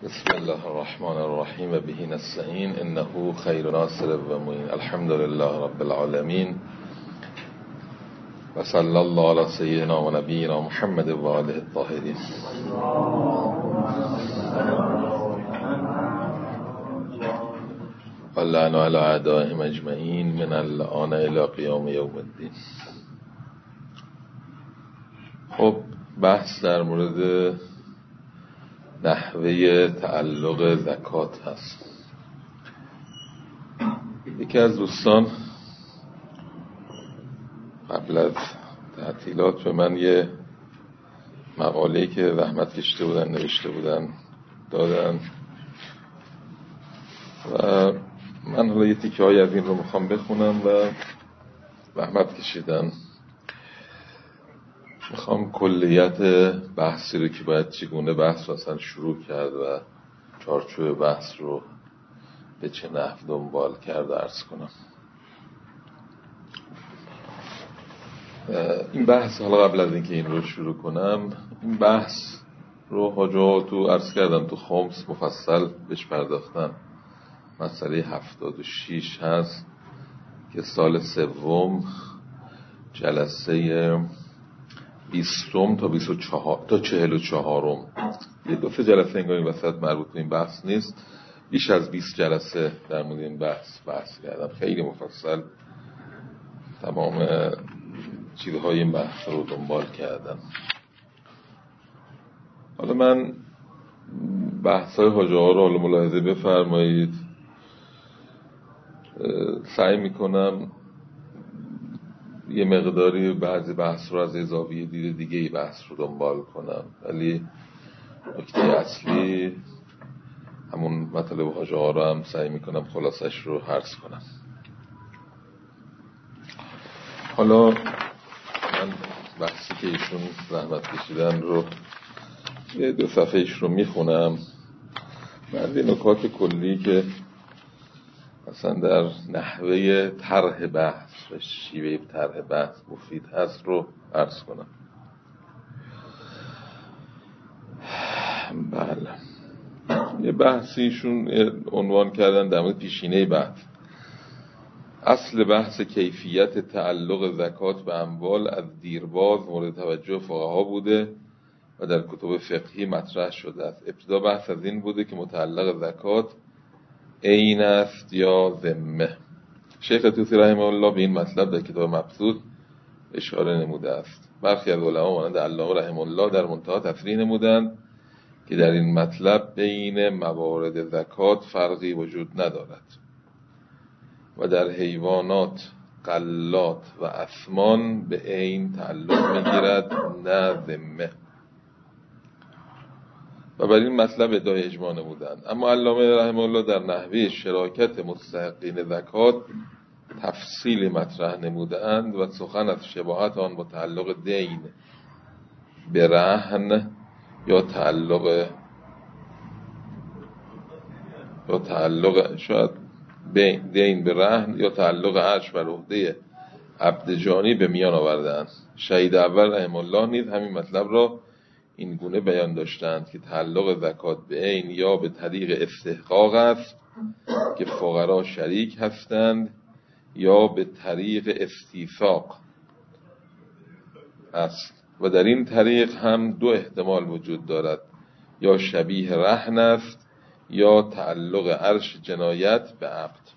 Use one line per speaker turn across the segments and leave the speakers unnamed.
بسم الله الرحمن الرحیم و به نستعین انه خیر ناصر و معین. الحمد لله رب العالمین و صلی الله علی سیدنا و نبینا محمد و آله الطاهرین. و لعن علی اعدائهم اجمعین من الآن الی قیام یوم الدین. خب بحث در مورد نحوه تعلق زکات هست. یکی از دوستان قبل از تعطیلات به من یه مقاله‌ای که زحمت کشیده بودن نوشته بودن دادن و من حالا یه تیکه های از این رو میخوام بخونم و زحمت کشیدن. میخوام کلیت بحثی رو که باید چگونه بحث رو اصلا شروع کرد و چارچوب بحث رو به چه نحو دنبال کرد عرض کنم. این بحث، حالا قبل از اینکه این رو شروع کنم، این بحث رو حاجا تو عرض کردم تو خمس مفصل بهش پرداختن. مسئله 76 هست که سال سوم جلسه 20 تا 24 تا 44 یه دو سه جلسه انگار این وسط مربوط به این بحث نیست. بیش از 20 جلسه در مورد این بحث کردم، خیلی مفصل تمام چیزهای این بحث رو دنبال کردم. حالا من بحث‌های حاجی ها رو حالا ملاحظه بفرمایید. سعی میکنم یه مقداری بعضی بحث رو از زاویه دید دیگه ای بحث رو دنبال کنم، ولی نکته اصلی همون مطلب حاجی ها رو هم سعی میکنم خلاصش رو عرض کنم. حالا من بحثی که ایشون زحمت کشیدن رو یه دو صفحه ایش رو میخونم. بعد این نکات کلی که مثلا در نحوه طرح بحث و شیوه طرح بحث مفید هست رو عرض کنم. بله، یه بحثیشون عنوان کردن در مورد پیشینه بحث. اصل بحث کیفیت تعلق زکات به اموال از دیرباز مورد توجه فقها بوده و در کتب فقهی مطرح شده است. ابتدا بحث از این بوده که متعلق زکات عین است یا ذمه. شیخ طوسی رحمه الله به این مطلب در کتاب مبسوط اشاره نموده است. برخی از علما مانند علامه رحمه الله در منتهی تصریح نمودند که در این مطلب بین موارد زکات فرقی وجود ندارد و در حیوانات، غلات و اثمان به عین تعلق میگیرد نه ذمه، و بر این مطلب ادعای اجماع نمودند. اما علامه رحمه الله در نحوه شراکت مستحقین زکات تفصیلی مطرح نمودند و سخن از شباهت آن با تعلق دین به رهن یا تعلق شاید دین به رهن یا تعلق عرش بر عهده عبد جانی به میان آوردند. شهید اول رحمه الله نیز همین مطلب را این گونه بیان داشتند که تعلق زکات به عین یا به طریق استحقاق است که فقرا شریک هستند یا به طریق استیثاق است و در این طریق هم دو احتمال وجود دارد، یا شبیه رهن است یا تعلق عرش جنایت به عبد.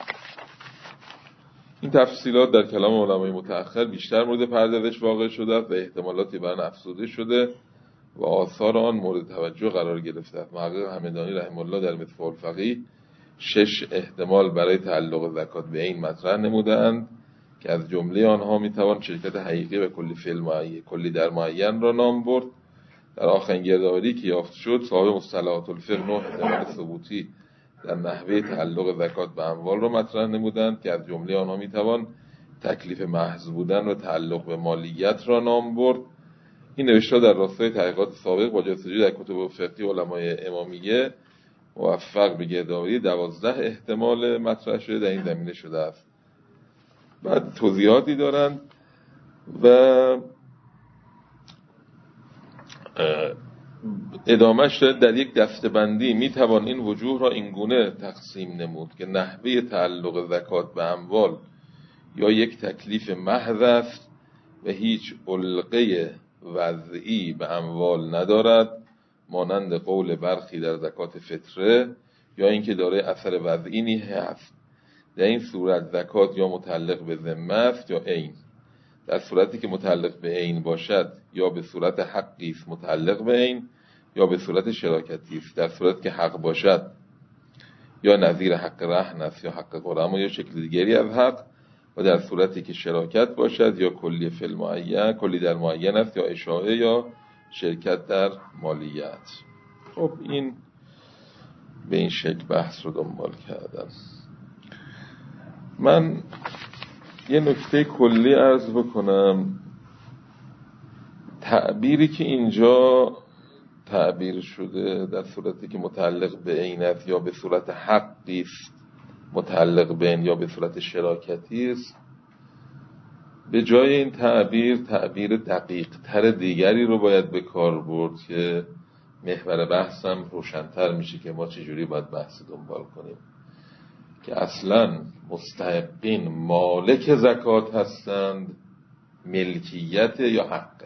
این تفصیلات در کلام علمای متأخر بیشتر مورد پردازش واقع شده است و احتمالاتی بر آن افزوده شده و آثار آن مورد توجه قرار گرفته است. محقق همدانی رحمه الله در مصباح الفقیه 6 احتمال برای تعلق زکات به این مطرح نمودند که از جمله آنها میتوان شرکت حقیقی و کلی فعل معین، کلی در معین را نام برد. در آخرین گردآوری که یافت شد صاحب مصطلحات الفقه 9 احتمال ثبوتی در نحوه تعلق زکات به اموال را مطرح نمودند که از جمله آنها میتوان تکلیف محض بودن و تعلق به مالیت را نام برد. این نوشته در راستای تحقیقات سابق با جستجو در کتب فقهی علمای امامیه موفق به گردآوری 12 احتمال مطرح شده در این زمینه شده است. بعد توضیحاتی دارند و ادامهش در یک دسته‌بندی میتوان این وجوه را اینگونه تقسیم نمود که نحوه تعلق زکات به اموال یا یک تکلیف محض است و هیچ علقه وضعی به اموال ندارد، مانند قول برخی در زکات فطره، یا اینکه دارای اثر وضعی نیز هست. در این صورت زکات یا متعلق به ذمه است یا عین. در صورتی که متعلق به عین باشد یا به صورت حقی است متعلق به عین یا به صورت شراکتی است. در صورتی که حق باشد یا نظیر حق رهن است یا حق غرما یا شکل دیگری از حق، و در صورتی که شراکت باشد یا کلی فی المعین، کلی در معین است یا اشاعه یا شرکت در مالیت. خب این به این شکل بحث رو دنبال کردم. من یه نکته کلی عرض بکنم. تعبیری که اینجا تعبیر شده در صورتی که متعلق به عین است یا به صورت حقی است متعلق به عین یا به صورت شراکتی است، به جای این تعبیر دقیق تر دیگری رو باید به کار برد که محور بحثم روشن‌تر میشه که ما چجوری باید بحث دنبال کنیم. که اصلا مستحقین مالک زکات هستند، ملکیت یا حق.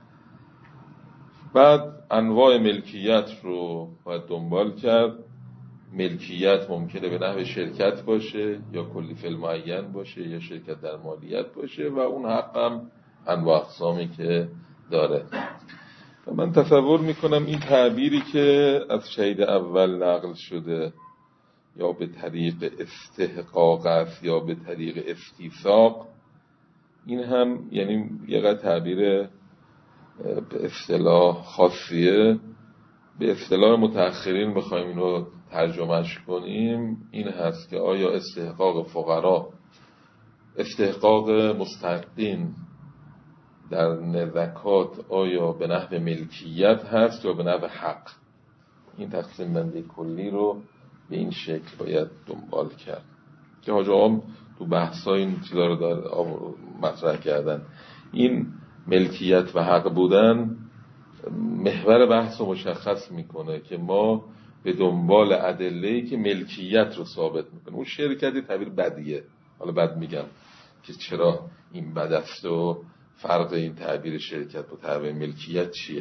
بعد انواع ملکیت رو باید دنبال کرد. ملکیت ممکنه به نحو شرکت باشه یا کلی فی المعین باشه یا شرکت در مالیت باشه، و اون حق هم انواع اقسامی که داره. و من تصور میکنم این تعبیری که از شهید اول نقل شده یا به طریق استحقاق است یا به طریق استیثاق، این هم یعنی یه قدر تعبیر به اصطلاح خاصیه. به اصطلاح متأخرین بخوایم اینو ترجمهش کنیم این هست که آیا استحقاق فقرا، استحقاق مستحقین در زکات آیا به نحو ملکیت هست یا به نحو حق؟ این تقسیم بندی کلی رو به این شکل باید دنبال کرد که حاج آقا تو بحثا این چیزا رو مطرح کردن. این ملکیت و حق بودن محور بحث رو مشخص میکنه که ما به دنبال ادله‌ای که ملکیت رو ثابت میکنه. اون شرکتی تعبیر بدیه، حالا بعد میگم که چرا این بد است و فرق این تعبیر شرکت با تعبیر ملکیت چیه.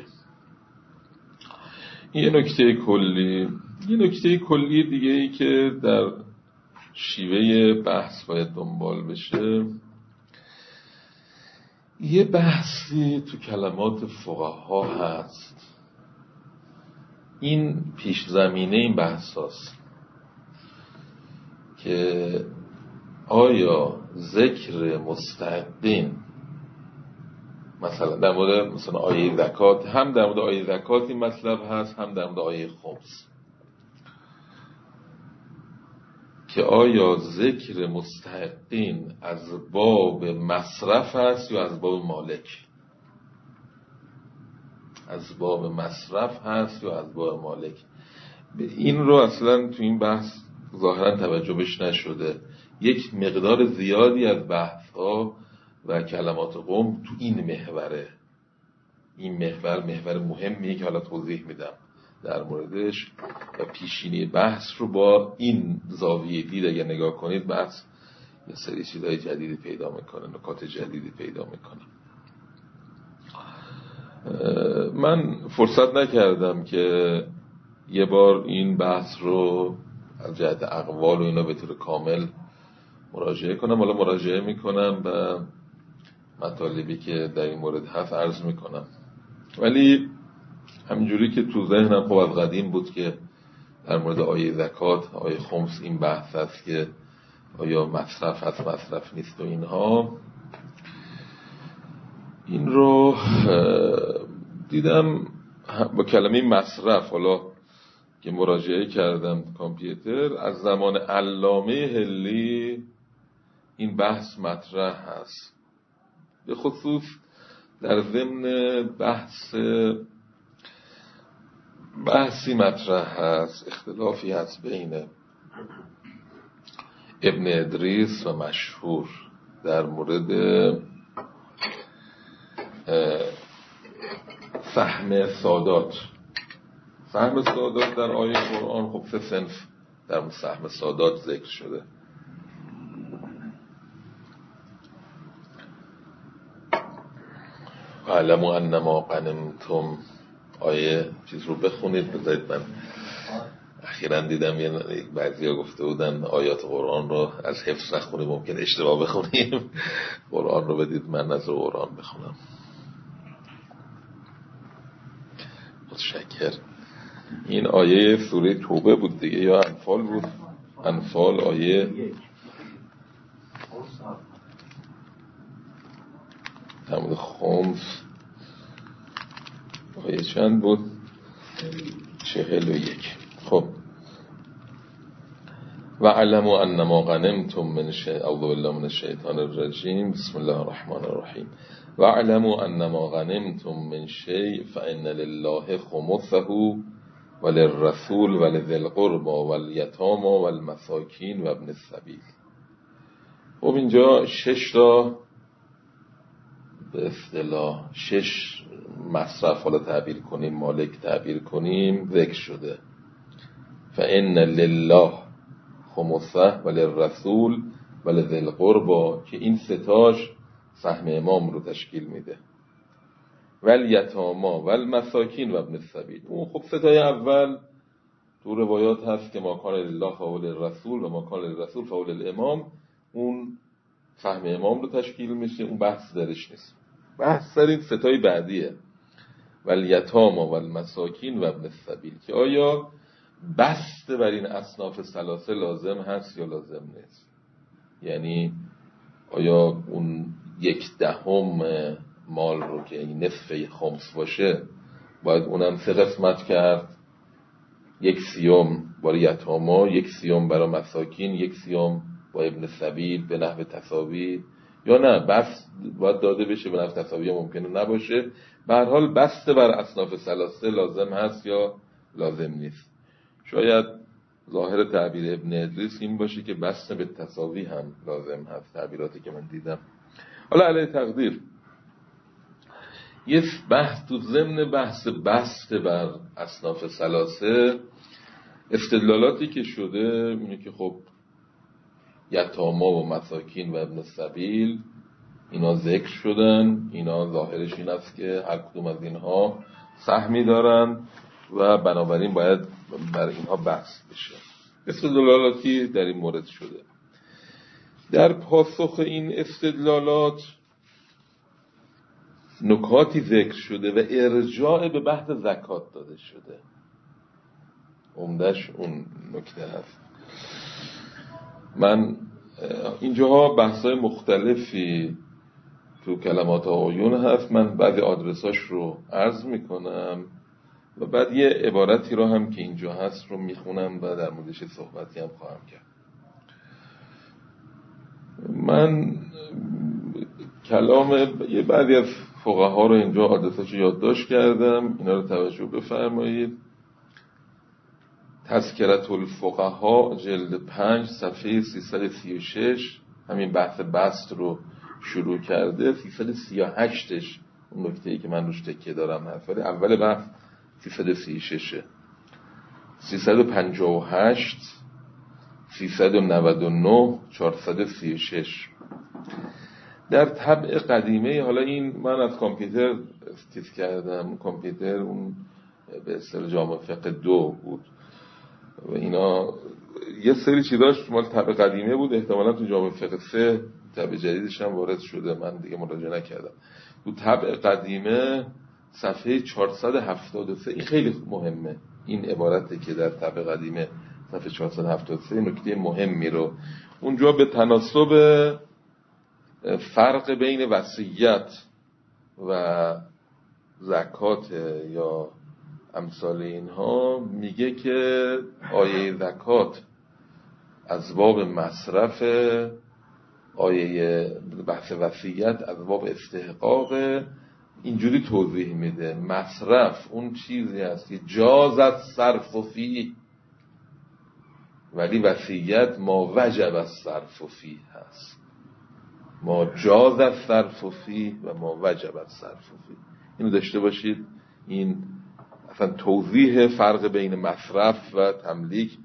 این یه نکته کلی دیگه ای که در شیوه بحث باید دنبال بشه، یه بحثی تو کلمات فقها هست. این پیش زمینه این بحث هست که آیا ذکر مستحقین مثلا در مورد مثلا آیه زکات، هم در مورد آیه زکات این مطلب هست، هم در مورد آیه خمس، که آیا ذکر مستحقین از باب مصرف هست یا از باب مالک؟ از باب مصرف هست یا از باب مالک؟ این رو اصلا تو این بحث ظاهرا توجه بهش نشده. یک مقدار زیادی از بحث ها و کلمات قوم تو این محوره. این محور مهمیه که حالا توضیح میدم در موردش، و پیشینی بحث رو با این زاویه دید اگر نگاه کنید بحث یه سری چیزای جدیدی پیدا میکنه، نکات جدیدی پیدا میکنه. من فرصت نکردم که یه بار این بحث رو از جهت اقوال و اینا به طور کامل مراجعه کنم. حالا مراجعه میکنم و مطالبی که در این مورد هست عرض میکنم، ولی همینجوری که تو ذهنم خب از قدیم بود که در مورد آیه زکات، آیه خمس این بحث هست که آیا مصرف هست مصرف نیست و اینها. این رو دیدم با کلمه مصرف، حالا که مراجعه کردم کامپیوتر، از زمان علامه حلی این بحث مطرح هست، به خصوص در ضمن بحثی مطرح هست، اختلافی هست بین ابن ادریس و مشهور در مورد فهم سادات. سهم سادات در آیه قرآن خب 3 صنف در سهم سادات ذکر شده. اعلموا انما غنمتم، آیه چیز رو بخونید. بذارید من اخیراً دیدم یه بعضیا گفته بودن آیات قرآن رو از حفظ نخونیم، ممکن اشتباه بخونیم. قرآن رو بدید من از قرآن بخونم. متشکر. این آیه سوره توبه بود دیگه یا انفال بود؟ انفال آیه تمام خمس آیه چند بود؟ 41. خب و علموا انما غنمتم من شیء، اعوذ بالله من الشیطان الرجیم، بسم الله الرحمن الرحیم. و علموا انما غنمتم من شیء فان لله خمسه وللرسول ولذی القربى والیتامى والمساکین و ابن السبیل. خب اینجا 6 تا به اصطلاح 6 مصرف، حالا تعبیر کنیم مالک تعبیر کنیم، ذکر شده. فان لله خمسه وللرسول ولذی القربى، که این 3 تاش سهم امام رو تشکیل میده. والیتامى والمساکین و ابن السبیل. اون خب 3 تای اول تو روایات هست که ما کان لله فاول الرسول و ما کان للرسول فاول الامام، اون سهم امام رو تشکیل میشه، اون بحث درش نیست. بحث در این 3 تای بعدیه، والیتامى والمساکین و ابن السبیل، که آیا بسته بر این اصناف ثلاثه لازم هست یا لازم نیست. یعنی آیا اون 1/10 مال رو که این نصف خمس باشه باید اونم 3 قسمت کرد، 1/30 برای یتاما، 1/30 برای مساکین، 1/30 با ابن سبیل به نحو تساوی، یا نه بس باید داده بشه به نحو تساوی ممکنه نباشه. به هر حال بسته بر اصناف ثلاثه لازم هست یا لازم نیست. شاید ظاهر تعبیر ابن ادریس این باشه که بسته به تساوی هم لازم هست، تعبیراتی که من دیدم. حالا علیه تقدیر یه بحث تو ضمن بحث بسته بر اصناف ثلاثه، استدلالاتی که شده اینه که خب یتاما و مساکین و ابن السبیل اینا ذکر شدن، اینا ظاهرش این است که هر کدوم از اینها سهمی دارن و بنابراین باید بر اینها بحث بشه. استدلالاتی در این مورد شده. در پاسخ این استدلالات نکاتی ذکر شده و ارجاع به بحث زکات داده شده. عمدش اون نکته هست. من اینجاها بحث‌های مختلفی تو کلمات آیون هست، من بعضی آدرساش رو عرض میکنم و بعد یه عبارتی رو هم که اینجا هست رو میخونم و در موردش صحبتی هم خواهم کرد. من کلام یه بعضی از فقها رو اینجا آدرساش رو یادداشت کردم، اینا رو توجه بفرمایید. تذکرة الفقها جلد 5 صفحه 336 همین بحث بسط رو شروع کرده. 338ش اون نکته‌ای که من روش تکیه دارم هست، ولی اول بحث 336 358 399 436. در طبع قدیمه، حالا این من از کامپیوتر استفاده کردم، کامپیوتر اون به اصطلاح جامع فقه 2 بود و اینا یه سری چیزاش مال طبع قدیمه بود، احتمالاً تو جامع فقه 3 طبع جدیدش هم وارد شده، من دیگه مراجعه نکردم. تو طبع قدیمه صفحه 473، این خیلی مهمه، این عبارتی که در طبع قدیمه صفحه 473 نکته مهمی رو اونجا به تناسب فرق بین وصیت و زکات یا امثال اینها میگه که آیه زکات از باب مصرف، آیه بحث وصیت از باب استحقاق. اینجوری توضیح میده مصرف اون چیزی هست که جازت صرف فیه، ولی وصیت ما وجب الصرف فیه هست. ما جازت صرف فیه و ما وجب الصرف فیه. اینو داشته باشید، این اصلا توضیح فرق بین مصرف و تملیک.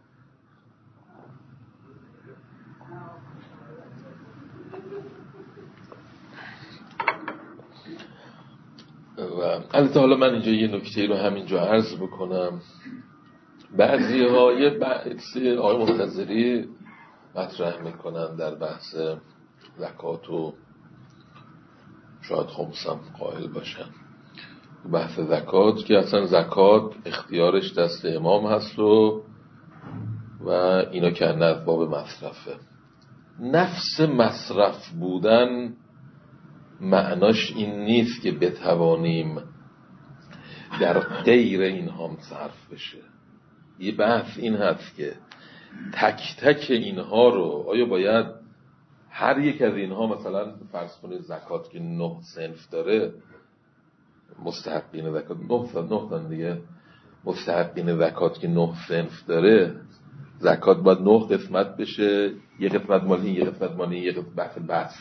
و البته حالا من اینجا یه نکته رو همینجا عرض بکنم. بعضی ها یه بحثی آقای منتظری مطرح میکنن در بحث زکات و شاید خمسم قائل باشن. بحث زکات که اصلا زکات اختیارش دست امام هست و اینا که از باب مصرفه. نفس مصرف بودن معناش این نیست که بتوانیم در غیر اینها صرف بشه. یه بحث این هست که تک تک اینها رو آیا باید هر یک از اینها، مثلا فرض کنید زکات که 9 صنف داره، مستحقین زکات 9 تا دیگه، مستحقین زکات که 9 صنف داره، زکات باید 9 قسمت بشه، یه قسمت مال این، یه قسمت مال این، یه قسمت بس.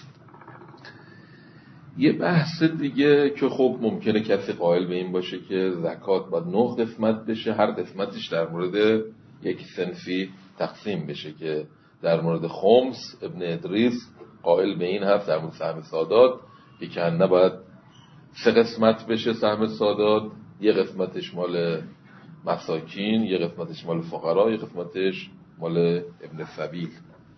یه بحث دیگه که خب ممکنه کسی قائل به این باشه که زکات باید 9 قسمت بشه، هر قسمتش در مورد یک صنفی تقسیم بشه، که در مورد خمس ابن ادریس قائل به این هست در مورد سهم سادات که کنه باید 3 قسمت بشه سهم سادات، یه قسمتش مال مساکین، یه قسمتش مال فقرا، یه قسمتش مال ابن سبیل،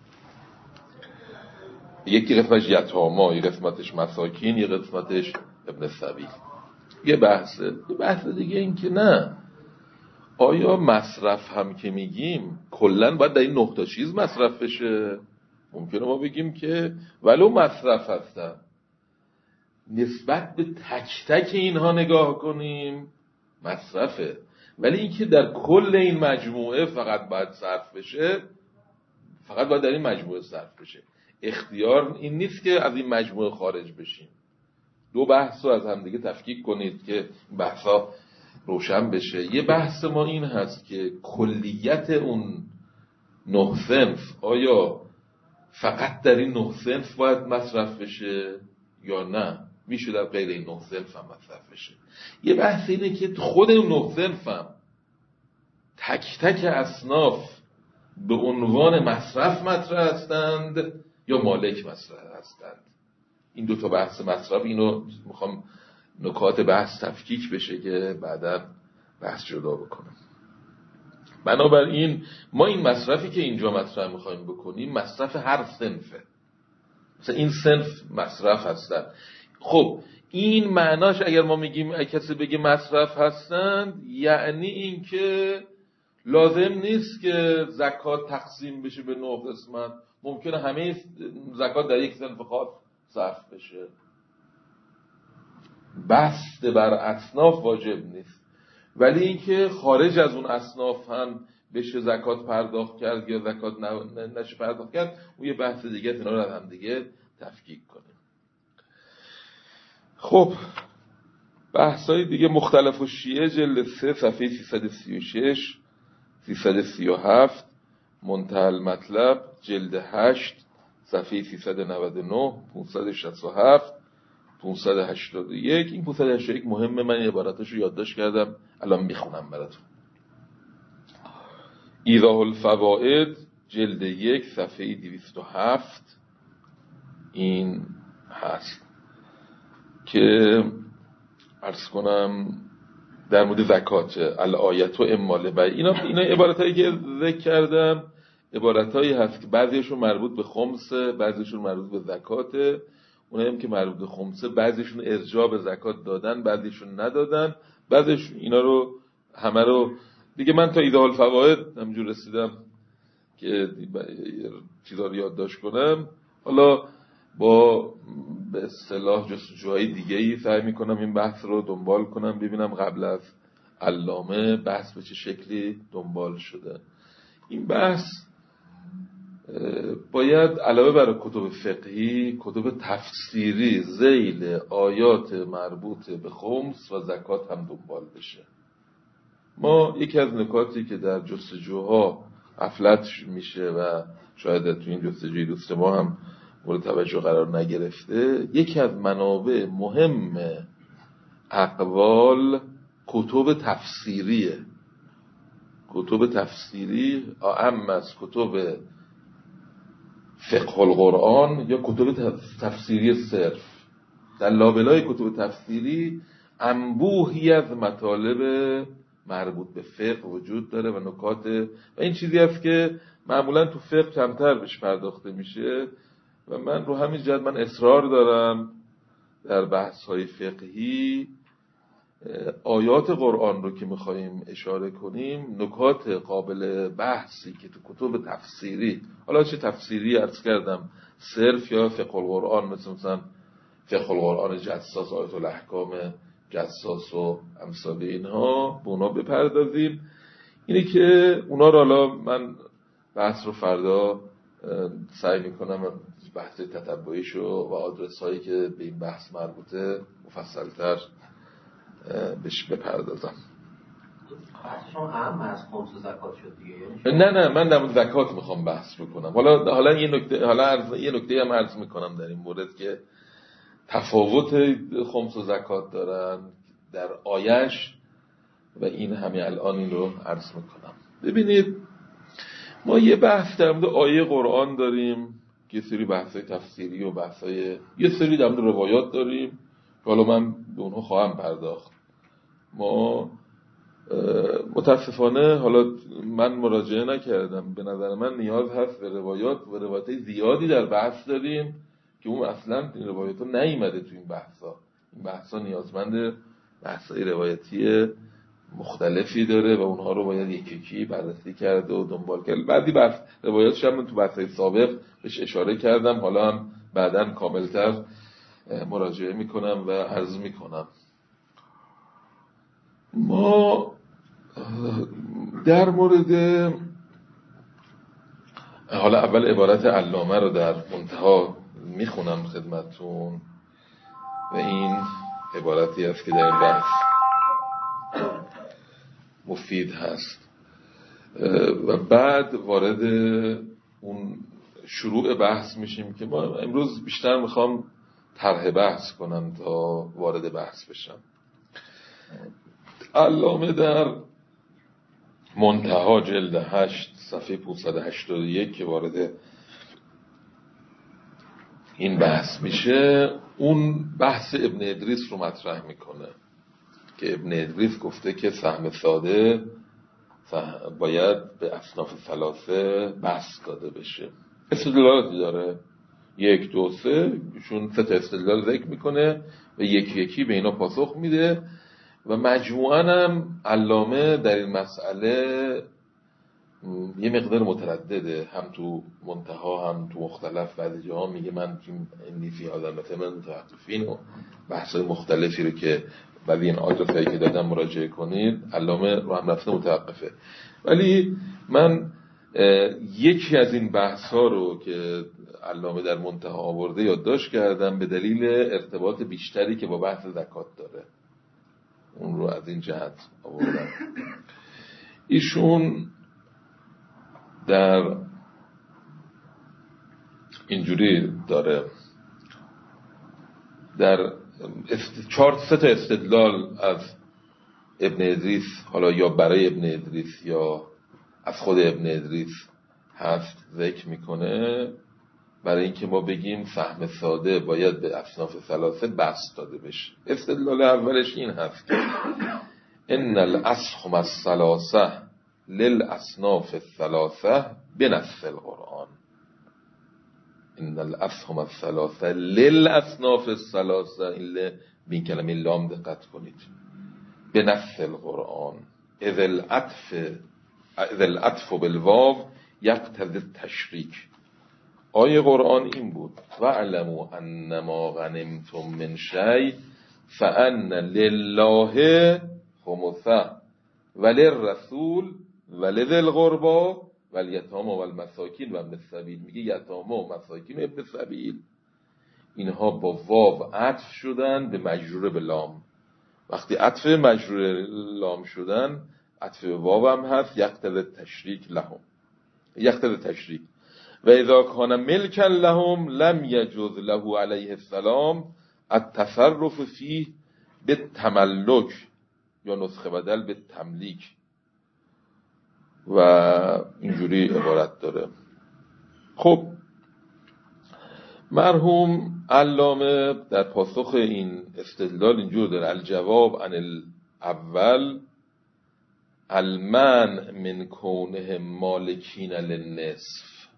یکی قسمتش یتاما، یه قسمتش مساکین، یه قسمتش ابن سبیل. یه بحث دیگه این که نه، آیا مصرف هم که میگیم کلن باید در این 9 تا چیز مصرف بشه؟ ممکنه ما بگیم که ولو مصرف هستن، نسبت به تک تک اینها نگاه کنیم مصرفه، ولی این که در کل این مجموعه فقط باید صرف بشه، فقط باید در این مجموعه صرف بشه. اختیار این نیست که از این مجموعه خارج بشیم. دو بحث رو از هم دیگه تفکیک کنید که بحثا روشن بشه. یه بحث ما این هست که کلیت اون 9 صنف آیا فقط در این 9 صنف باید مصرف بشه یا نه میشه در غیر این 9 صنف هم مصرف بشه. یه بحث اینه که خود اون 9 صنف هم تک تک اصناف به عنوان مصرف مطرح هستند یا مالک مصرف هستند. این 2 تا بحث مصرف، اینو میخوام نکات بحث تفکیک بشه که بعدا بحث جدا بکنم. بنابراین ما این مصرفی که اینجا مطرح میخوایم بکنیم مصرف هر صنفه. مثلا این صنف مصرف هستن. خب این معناش اگر ما میگیم کسی بگه مصرف هستند، یعنی این که لازم نیست که زکات تقسیم بشه به 9 قسمت. ممکنه همه زکات در یک صنف خاص صرف بشه. بسته بر اصناف واجب نیست، ولی اینکه خارج از اون اصناف هم بشه زکات پرداخت کرد یا زکات نشه پرداخت کرد، اون یه بحث دیگه، اینا رو هم دیگه تفکیک کنیم. خب بحثای دیگه مختلف الشیعه جلد 3 صفحه 336 337، منتهی المطلب جلد 8 صفحه 399 567 581. این 581 مهمه، من این عبارتاشو یادداشت کردم الان میخونم براتون. ایضاح الفوائد جلد 1 صفحه 207 این هست که عرض کنم در مورد زکات الآیت و امال بی. اینا عبارتایی که ذکر کردم عبارتایی هست که بعضیشون مربوط به خمسه، بعضیشون مربوط به زکاته. اونایی هم که مربوط به خمسه بعضیشون ارجاع به زکات دادن، بعضیشون ندادن، بعضیش اینا رو همه رو دیگه من تا ایضاح الفوائد همینجور رسیدم که چیزا رو یادداشت کنم. حالا با به اصطلاح جستجوهای دیگه‌ای سعی می‌کنم این بحث رو دنبال کنم، ببینم قبل از علامه بحث به چه شکلی دنبال شده. این بحث باید علاوه بر کتب فقهی، کتب تفسیری ذیل آیات مربوط به خمس و زکات هم دنبال بشه. ما یکی از نکاتی که در جستجوها غفلت میشه و شاید تو این جستجوی دوست ما هم مورد توجه قرار نگرفته، یکی از منابع مهم اقوال کتب تفسیریه. کتب تفسیری اعم از کتب فقه القرآن یا کتب تفسیری صرف. در لابلای کتب تفسیری انبوهی از مطالب مربوط به فقه وجود داره و نکات، و این چیزی است که معمولا تو فقه کمتر بهش پرداخته میشه و من رو همین جهت من اصرار دارم در بحث‌های فقهی آیات قرآن رو که می‌خوایم اشاره کنیم، نکات قابل بحثی که تو کتب تفسیری، حالا چه تفسیری عرض کردم صرف یا فقه القرآن، مثلا فقه القرآن جساس، آیات الاحکام جساس و امثال اینها، به اونا بپردازیم. اینه که اونا رو حالا من بحث رو فردا سعی میکنم بحث تتبعیشو و آدرس هایی که به این بحث مربوطه مفصلتر بهش بپردازم.
بحثشون اهم از خمس و زکات شد دیگه.
نه من در مورد زکات میخوام بحث بکنم. حالا یه نکته هم عرض میکنم در این مورد که تفاوت خمس و زکات دارن در آیش و این همین الان این رو عرض میکنم. ببینید ما یه بحث در مورد آیه قرآن داریم که یه سری بحثای تفسیری و بحثای یه سری در مورد روایات داریم که حالا من به اونها خواهم پرداخت. ما متاسفانه حالا من مراجعه نکردم، به نظر من نیاز هست به روایات و روایات زیادی در بحث داریم که اون اصلا این روایات ها نیومده تو این بحثا. این بحثا نیازمند بحثای روایتی مختلفی داره و اونها رو باید یکی بررسی کرد و دنبال کرد. بعضی بحث روایاتش هم من تو بحثای سابق بهش اشاره کردم، حالا هم بعداً کاملتر مراجعه میکنم و عرض میکنم. ما در مورد حالا اول عبارت علامه رو در منتها میخونم خدمتون و این عبارتی است که در این بحث مفید هست و بعد وارد اون شروع بحث میشیم که ما امروز بیشتر میخوام طرح بحث کنم تا وارد بحث بشم. علامه در منتها جلد 8 صفحه 581 که وارد این بحث میشه، اون بحث ابن ادریس رو مطرح میکنه که ابن ادریس گفته که سهم ساده باید به اصناف ثلاثه بحث داده بشه. استدلالاتی داره 1 2 3 ایشون 3 تا استدلال ذکر میکنه و یکی به اینا پاسخ میده و مجموعاً هم علامه در این مسئله یه مقدار متردده، هم تو منتها هم تو مختلف. بعضی جاها میگه من این فی هذا مثلا متوقفین و بحث‌های مختلفی رو که بعد این آیاتی که دادم مراجعه کنید، علامه رو هم رفته متوقفه. ولی من یکی از این بحث‌ها رو که علامه در منتها آورده یادداشت کردم به دلیل ارتباط بیشتری که با بحث زکات داره، اون رو از این جهت آوردم. ایشون در اینجوری داره در 4 تا استدلال از ابن ادریس، حالا یا برای ابن ادریس یا از خود ابن ادریس هست، ذکر میکنه برای اینکه ما بگیم سهم ساده باید به اصناف ثلاثه بسط داده بشه. استدلال اولش این هست ان الاسهم الثلاثه للاصناف الثلاثه بنص القرآن. ان الاسهم الثلاثه للاصناف الثلاثه، این کلمه لام دقت کنید، بنص القرآن اذ العطف بالواو یقتضی التشریک. آیه قرآن این بود واعلموا انما غنمتم من شیء فان لله خمسه وللرسول ولذی القربى والیتامی والمساکین و ابن السبیل. میگه یتامی و مساکین و ابن السبیل اینها با واو عطف شدن به مجرور به لام. وقتی عطف مجرور لام شدن عطف واو هم هست، یقتضی التشریک لهم، یقتضی التشریک. و اذا کان ملکا لهم لم یجوز له علیه السلام التصرف فیه بالتملک یا نسخه بدل به تملیک و اینجوری عبارت داره. خب مرحوم علامه در پاسخ این استدلال اینجور داره: الجواب عن الاول المنع من کونه مالکین للنصف.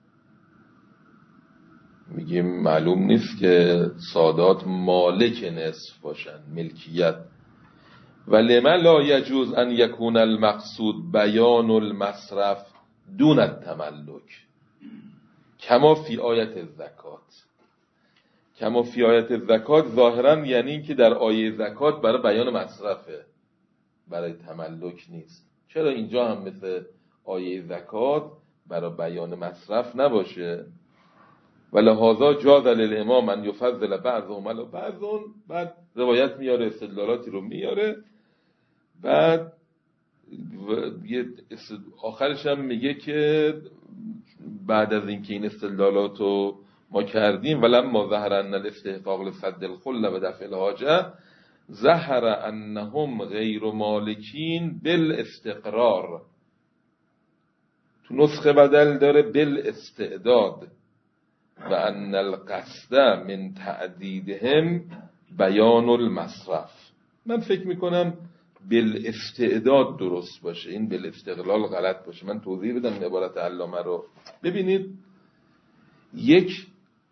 میگیم معلوم نیست که سادات مالک نصف باشن، ملکیت. و لما لا یجوز ان یکون المقصود بیان المصرف دون التملک کما فی آیت الزکات. کما فی آیت الزکات ظاهرا یعنی این که در آیه زکات برای بیان مصرفه، برای تملک نیست. چرا اینجا هم مثل آیه زکات برای بیان مصرف نباشه؟ ولهذا جاز للامام ان یفضل بعضهم علی بعض. بعد روایت میاره، استدلالاتی رو میاره، بعد آخرش هم میگه که بعد از اینکه این استدلالاتو ما کردیم ولما ظهر ان الاستحقاق لسد الخل و دفع الحاجه ظهر انهم غیر مالکین بالاستقرار. تو نسخه بدل داره بالاستعداد و ان القصد من تعدیدهم بیان المصرف. من فکر میکنم بالاستعداد درست باشه، این بالاستقلال غلط باشه. من توضیح بدم این عبارت علامه رو. ببینید یک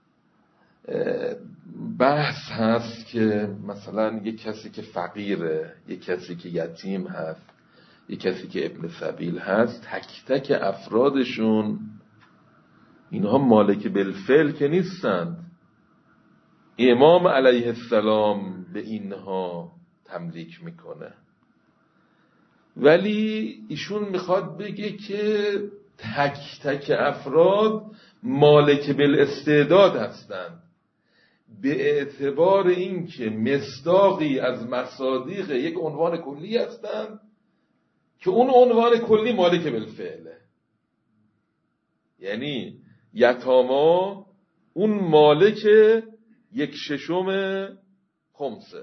بحث هست که مثلا یک کسی که فقیره، یک کسی که یتیم هست، یک کسی که ابن سبیل هست، تک تک افرادشون اینها مالک بالفعل که نیستند. امام علیه السلام به اینها تملیک میکنه، ولی ایشون میخواد بگه که تک تک افراد مالک بالاستعداد هستند به اعتبار اینکه مصداقی از مصادیق یک عنوان کلی هستند که اون عنوان کلی مالک بالفعله. یعنی یتاما اون مالک 1/6 خمسه،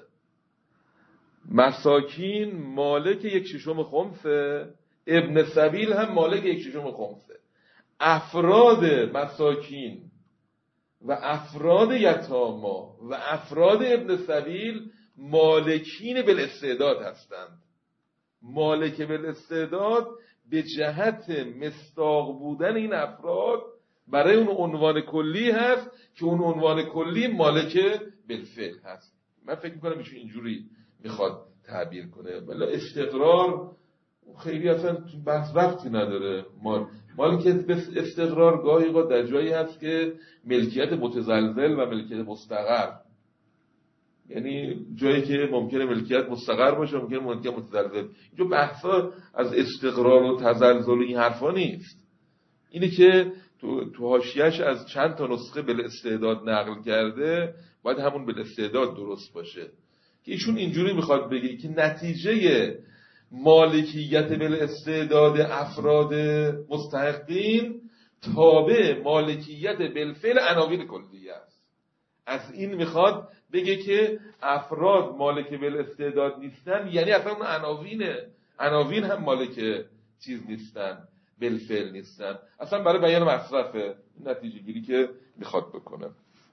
مساکین مالک 1/6 خمسه، ابن سبیل هم مالک 1/6 خمسه. افراد مساکین و افراد یتاما و افراد ابن سبیل مالکین بالاستعداد هستند. مالک بالاستعداد به جهت مصداق بودن این افراد برای اون عنوان کلی هست که اون عنوان کلی مالک بالفعل هست. من فکر میکنم ایشون اینجوری میخواد تعبیر کنه. ولی استقرار خیلی اصلا بحث ربطی نداره. مالکیت به استقرار گاهی اوقات در جایی هست که ملکیت متزلزل و ملکیت مستقر، یعنی جایی که ممکنه ملکیت مستقر باشه، ممکنه ملکیت متزلزل. اینجا بحثا از استقرار و تزلزل و این حرفا نیست. اینی که تو حاشیه‌اش از چند تا نسخه بالاستعداد نقل کرده، باید همون بالاستعداد درست باشه. که ایشون اینجوری میخواد بگه که نتیجه مالکیت بالاستعداد افراد مستحقین تابع مالکیت بالفعل عناوین کلیه است. از این میخواد بگه که افراد مالک بالاستعداد نیستن، یعنی اصلا اون عناوین هم مالک چیز نیستن، بالفعل نیستن، اصلا برای بیان مصرفه. نتیجه گیری که میخواد بکنه.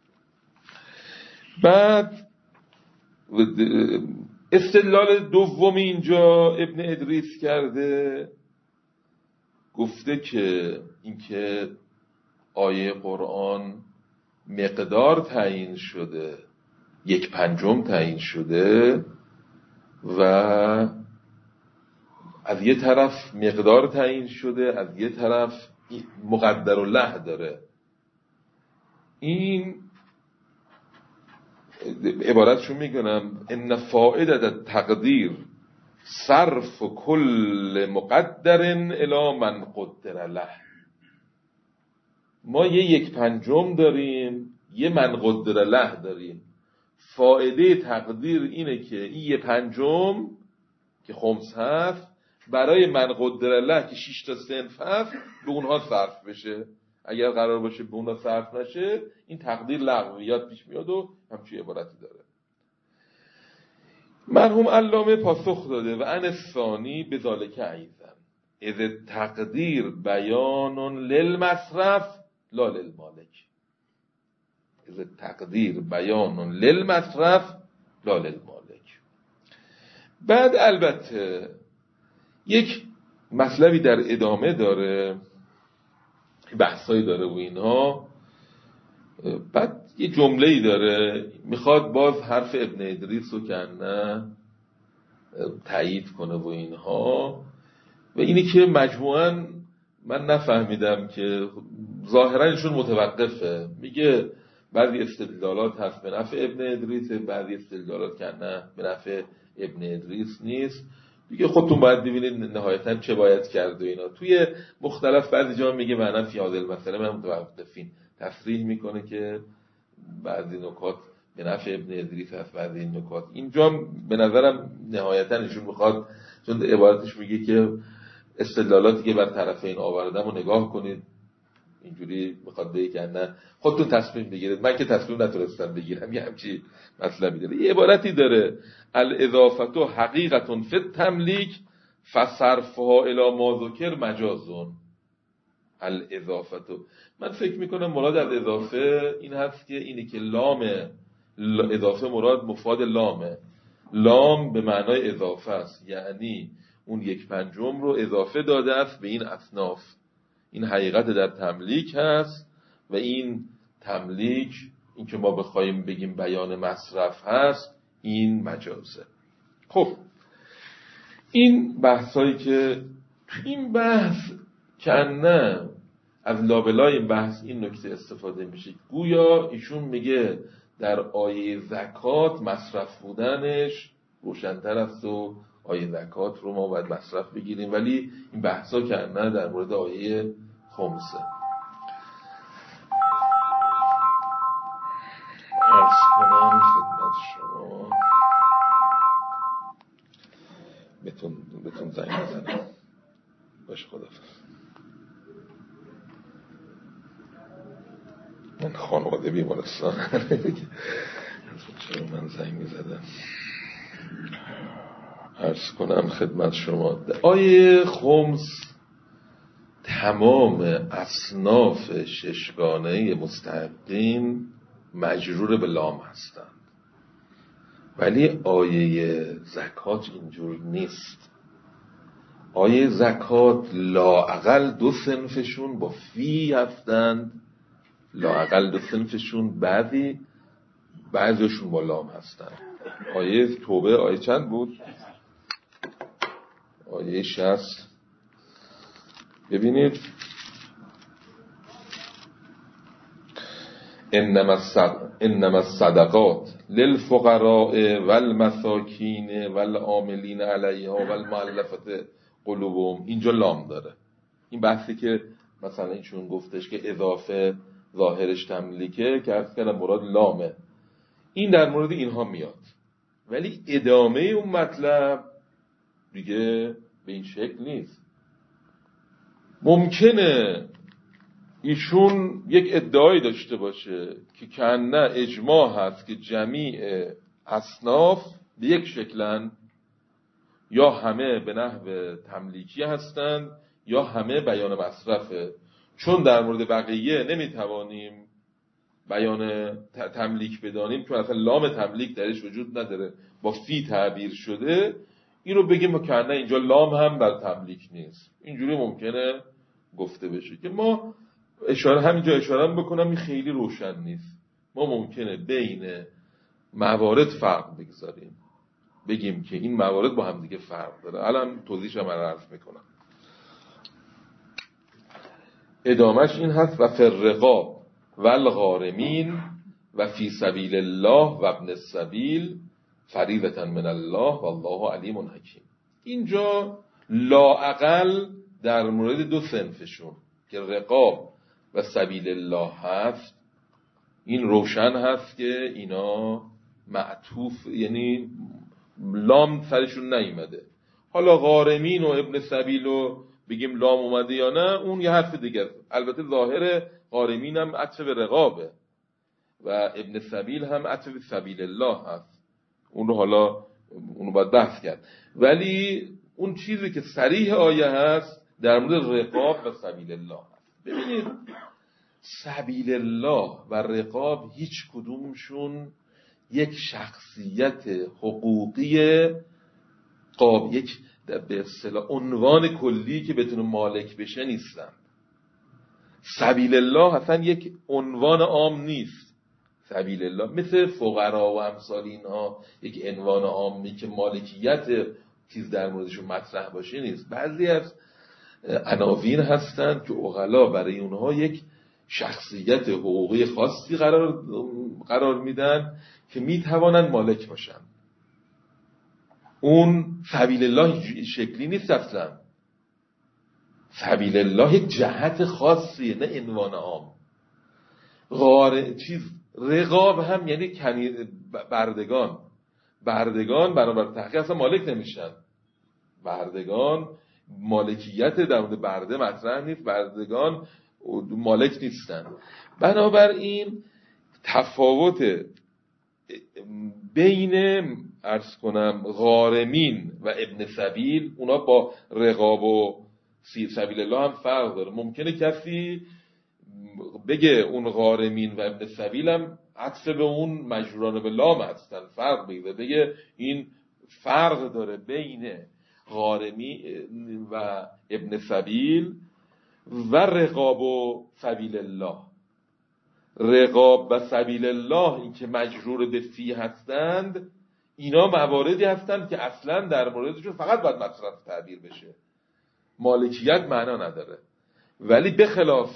بعد استدلال دومی اینجا ابن ادریس کرده، گفته که اینکه آیه قرآن مقدار تعیین شده، 1/5 تعیین شده و از یه طرف مقدار تعیین شده، از یه طرف مقدر الله داره. این عبارتشو میگنم ان فائدة تقدیر صرف کل مقدر الی من قدر له. ما یه 1/5 داریم، یه من قدر له داریم. فائده تقدیر اینه که این 1/5 که خمس هست برای من قدر له که 6 تا صنف هست به اونها صرف بشه. اگر قرار باشه به اونها صرف نشه این تقدیر لغویات پیش میاد و همچین عبارتی داره. مرحوم علامه پاسخ داده و ان الثانی بذالک ایضا اذ تقدیر بیان للمصرف لا للمالک. اذ تقدیر بیان للمصرف لا للمالک. بعد البته یک مطلبی در ادامه داره، بحثایی داره و اینها. بعد یه جمله‌ای داره میخواد باز حرف ابن ادریس رو کنه تایید کنه و اینها، و اینی که مجموعاً من نفهمیدم که ظاهراً ایشون متوقفه، میگه بعضی استدلالات هست به نفع ابن ادریس، بعضی استدلالات که نه به نفع ابن ادریس نیست. دیگه خودتون باید ببینید نهایتاً چه باید کرد و اینا. توی مختلف بعضی جا میگه معنا فی هذا المسئله من متوقفین، تصریح میکنه که بعضی نکات به نفع ابن ادریس هست، بعضی این نکات اینجا به نظرم نهایتاً ایشون میخواد، چون عبارتش میگه که استدلالاتی که بر طرفین آوردم رو نگاه کنید، اینجوری میخواد بگه که نه خودتون تصمیم بگیرید. من که تصمیم نتونستم بگیرم، یه همچی مطلبی داره. یه عبارتی داره الاضافه حقیقت فی التملیک فصرفها الی ما ذکر مجازون. الاضافه، من فکر میکنم مراد از اضافه این هست که اینی که لام اضافه مراد مفاد لامه، لام به معنای اضافه است، یعنی اون 1/5 رو اضافه داده است به این اصناف. این حقیقت در تملیک هست و این تملیک، این که ما بخوایم بگیم بیان مصرف هست، این مجازه. خب این بحثایی که این بحث کنه از لابلای این بحث این نکته استفاده میشه، گویا ایشون میگه در آیه زکات مصرف بودنش روشن‌تر است و آیه زکات رو ما باید مصرف بگیریم، ولی این بحثا کنه در مورد آیه خمسه. عرض کنم خدمت شما بهتون زنگ بزنم. باش، خداحافظ. من خانواده بیمارستان چرا من زنگ میزدم. عرض کنم خدمت شما آیه خمس تمام اصناف ششگانه مستحقین مجرور به لام هستند، ولی آیه زکات اینجور نیست. آیه زکات لااقل 2 صنفشون با فی هستند، لااقل 2 صنفشون بعضیشون با لام هستند. آیه توبه آیه چند بود؟ آیه 60. ببینید انما الصدقات للفقراء والمساکین والعاملین علیها والمؤلفه قلوبهم، اینجا لام داره. این بحثی که مثلا ایشون گفتش که اضافه ظاهرش تملیکه که از کلم مراد لامه، این در مورد اینها میاد، ولی ادامه اون مطلب دیگه به این شکل نیست. ممکنه ایشون یک ادعایی داشته باشه که کنه اجماع هست که جمیع اصناف به یک شکلن، یا همه به نحو تملیکی هستند یا همه بیان مصرفه، چون در مورد بقیه نمیتوانیم بیان تملیک بدانیم چون اصلا لام تملیک درش وجود نداره، با فی تعبیر شده. این رو بگیم که نه اینجا لام هم بر تملیک نیست، اینجوری ممکنه گفته بشه که ما همینجا اشاره بکنم این خیلی روشن نیست. ما ممکنه بین موارد فرق بگذاریم، بگیم که این موارد با هم دیگه فرق داره. الان توضیحش هم عرض میکنم. ادامش این هست و فرقا و الغارمین و فی سبیل الله و ابن السبیل فریضة من الله و الله علیم حکیم. اینجا لااقل در مورد 2 صنفشون که رقاب و سبیل الله هست، این روشن هست که اینا معطوف، یعنی لام سرشون نیامده. حالا غارمین و ابن سبیل رو بگیم لام اومده یا نه، اون یه حرف دیگه. البته ظاهر غارمین هم عطف به رقابه و ابن سبیل هم عطف به سبیل الله هست، اون رو حالا اونو باید بحث کرد. ولی اون چیزی که صریح آیه هست در مورد رقاب و سبیل الله هست. ببینید سبیل الله و رقاب هیچ کدومشون یک شخصیت حقوقی یک به اصطلاح عنوان کلی که بتونه مالک بشه نیستن. سبیل الله اصلا یک عنوان عام نیست. سبیل الله مثل فقرا و امثال اینها یک عنوان عامی که مالکیت چیز در موردشون مطرح باشه نیست. بعضی از عناوین هستند که عقلا برای اونها یک شخصیت حقوقی خاصی قرار میدن که میتوانند مالک باشن. اون سبیل الله شکلی نیست اصلا. سبیل الله یک جهت خاصیه، نه عنوان عام. رقاب هم یعنی بردگان بنابر تحقیق اصلا مالک نمیشن. بردگان مالکیت در مورد برده مطرح نیست، بردگان مالک نیستن. بنابراین تفاوت بین عرض کنم غارمین و ابن سبیل، اونا با رقاب و سبیل الله هم فرق داره. ممکنه کسی بگه اون غارمین و ابن سبیل هم عطف به اون مجروران به لام هستن، فرق بگه این فرق داره بین غارمی و ابن سبیل و رقاب و سبیل الله. رقاب و سبیل الله این که مجرور به فی هستند، اینا مواردی هستند که اصلا در موردشون فقط باید مصرف تعبیر بشه، مالکیت معنا نداره. ولی به خلاف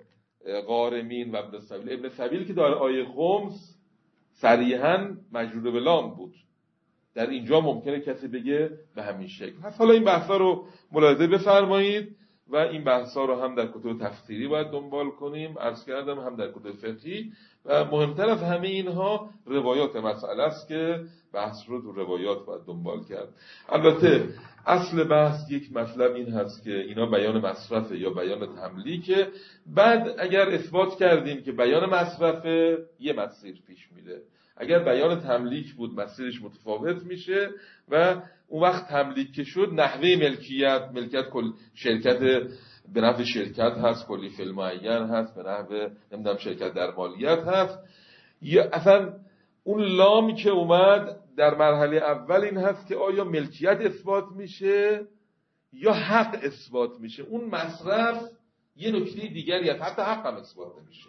غارمین و ابن سبیل که در آیه خمس صریحاً مجرور به لام بود، در اینجا ممکنه کسی بگه به همین شکل. پس حالا این بحثا رو ملاحظه بفرمایید و این بحثا رو هم در کتب تفسیری باید دنبال کنیم، عرض کردم هم در کتب فقهی، و مهمتر از همه اینها روایات مسئله است که بحث رو تو روایات باید دنبال کرد. البته اصل بحث یک مطلب این هست که اینا بیان مصرفه یا بیان تملیکه. بعد اگر اثبات کردیم که بیان مصرفه یه مسیر پیش میره، اگر بیان تملیک بود مسیرش متفاوت میشه و اون وقت تملیک که شد نحوه ملکیت کل شرکت به نحو شرکت هست، کلی فعل معین هست، به نحو نمیدونم شرکت در مالیت هست، یا اصلا اون لامی که اومد در مرحله اول این هست که آیا ملکیت اثبات میشه یا حق اثبات میشه. اون مصرف یه نکته دیگری هست، حتی حق هم اثبات نمیشه.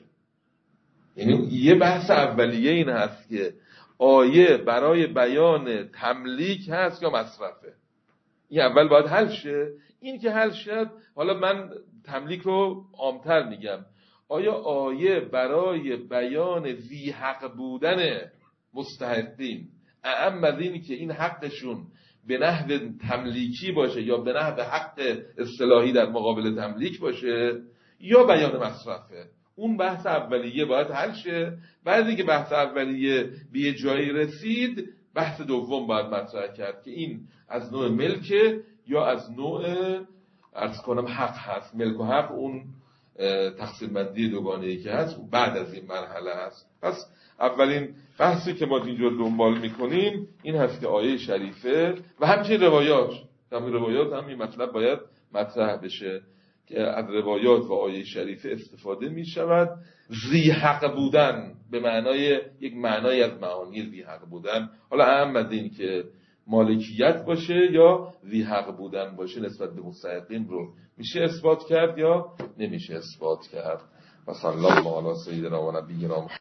یعنی یه بحث اولیه این هست که آیه برای بیان تملیک هست یا مصرفه. این اول باید حل شه. این که حل شد، حالا من تملیک رو عامتر میگم، آیا آیه برای بیان ذی حق بودن مستحقین اعم از این که این حقشون به نحو تملیکی باشه یا به نحو حق اصطلاحی در مقابل تملیک باشه یا بیان مصرفه. اون بحث اولیه باید حل شه. بعدی که بحث اولیه به یه جایی رسید، بحث دوم باید مطرح کرد که این از نوع ملک یا از نوع عرض کنم حق هست. ملک و حق اون تقسیم بندی دوگانه‌ای که هست بعد از این مرحله هست. پس اولین بحثی که ما اینجا دنبال میکنیم این هست که آیه شریفه و همچنین روایات هم این مطلب باید مطرح بشه که از روایات و آیه شریفه استفاده می شود. ذی حق بودن به معنای یک معنای از معانی ذی حق بودن، حالا اهم از این که مالکیت باشه یا ذی حق بودن باشه نسبت به مستحقین رو میشه اثبات کرد یا نمیشه اثبات کرد. و صلی الله علی سیدنا و نبینا